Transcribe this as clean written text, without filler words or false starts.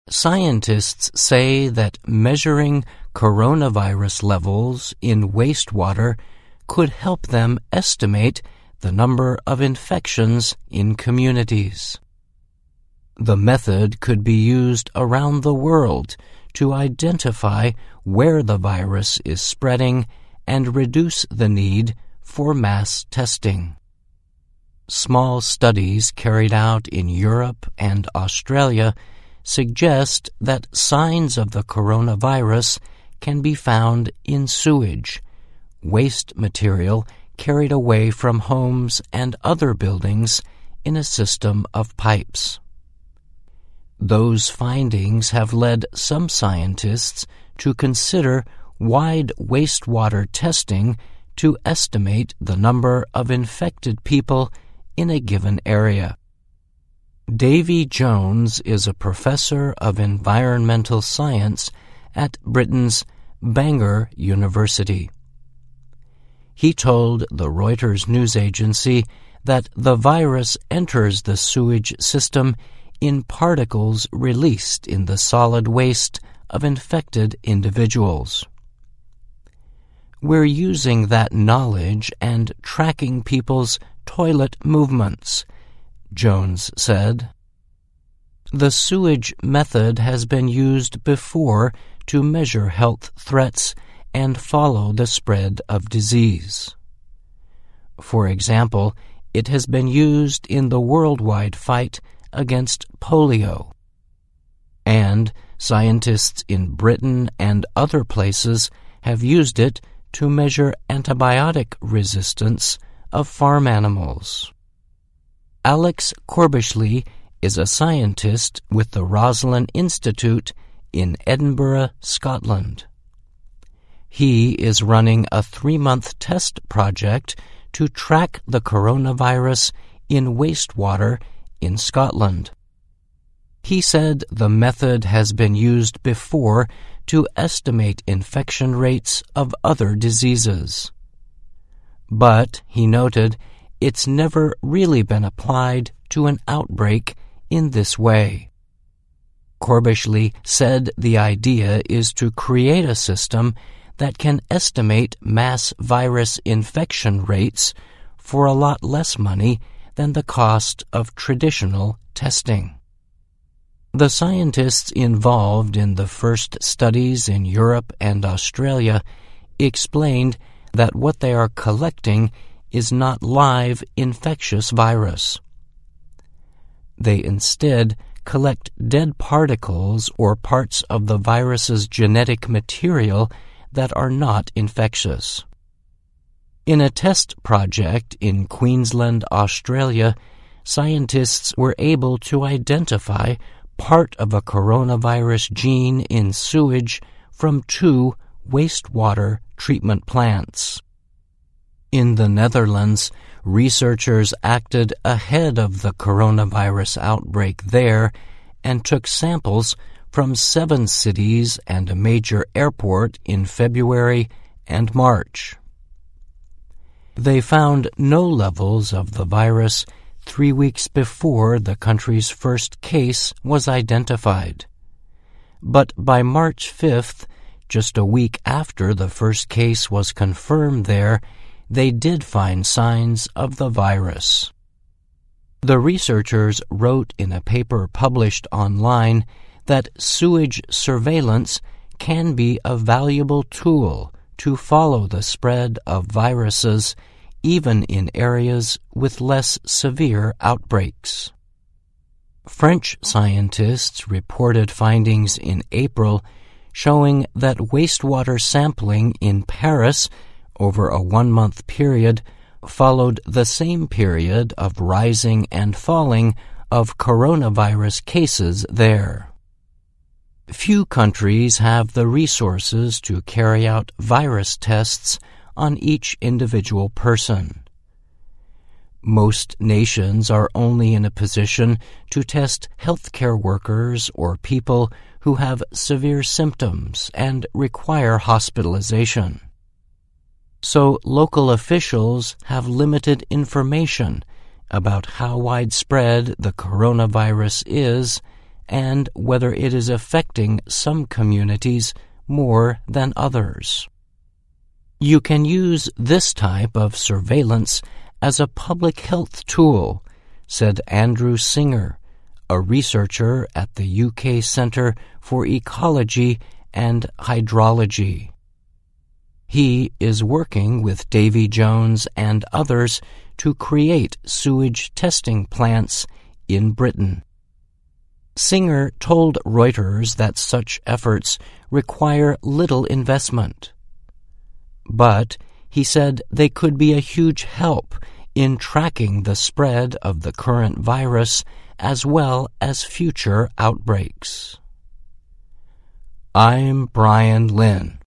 Scientists say that measuring coronavirus levels in wastewater could help them estimate the number of infections in communities. The method could be used around the world to identify where the virus is spreading and reduce the need for mass testing. Small studies carried out in Europe and Australia suggest that signs of the coronavirus can be found in sewage, waste material carried away from homes and other buildings in a system of pipes. Those findings have led some scientists to consider wide wastewater testing to estimate the number of infected people in a given area. Davy Jones is a professor of environmental science at Britain's Bangor University. He told the Reuters news agency that the virus enters the sewage system in particles released in the solid waste of infected individuals. We're using that knowledge and tracking people's toilet movements, Jones said. The sewage method has been used before to measure health threats and follow the spread of disease. For example, it has been used in the worldwide fight against polio. And scientists in Britain and other places have used it to measure antibiotic resistance of farm animals. Alex Corbishley is a scientist with the Roslin Institute in Edinburgh, Scotland. He is running a 3-month test project to track the coronavirus in wastewater in Scotland. He said the method has been used before to estimate infection rates of other diseases. But, he noted, it's never really been applied to an outbreak in this way. Corbishley said the idea is to create a system that can estimate mass virus infection rates for a lot less money than the cost of traditional testing. The scientists involved in the first studies in Europe and Australia explained that what they are collecting is not live infectious virus. They instead collect dead particles or parts of the virus's genetic material that are not infectious. In a test project in Queensland, Australia, scientists were able to identify part of a coronavirus gene in sewage from 2 wastewater treatment plants. In the Netherlands, researchers acted ahead of the coronavirus outbreak there and took samples from 7 cities and a major airport in February and March. They found no levels of the virus 3 weeks before the country's first case was identified. But by March 5th, just a week after the first case was confirmed there, they did find signs of the virus. The researchers wrote in a paper published online that sewage surveillance can be a valuable tool to follow the spread of viruses even in areas with less severe outbreaks. French scientists reported findings in April showing that wastewater sampling in Paris over a 1-month period followed the same period of rising and falling of coronavirus cases there. Few countries have the resources to carry out virus tests on each individual person. Most nations are only in a position to test healthcare workers or people who have severe symptoms and require hospitalization. So local officials have limited information about how widespread the coronavirus is and whether it is affecting some communities more than others. You can use this type of surveillance as a public health tool, said Andrew Singer, a researcher at the UK Centre for Ecology and Hydrology. He is working with Davy Jones and others to create sewage testing plants in Britain. Singer told Reuters that such efforts require little investment. But he said they could be a huge help in tracking the spread of the current virus as well as future outbreaks. I'm Brian Lynn.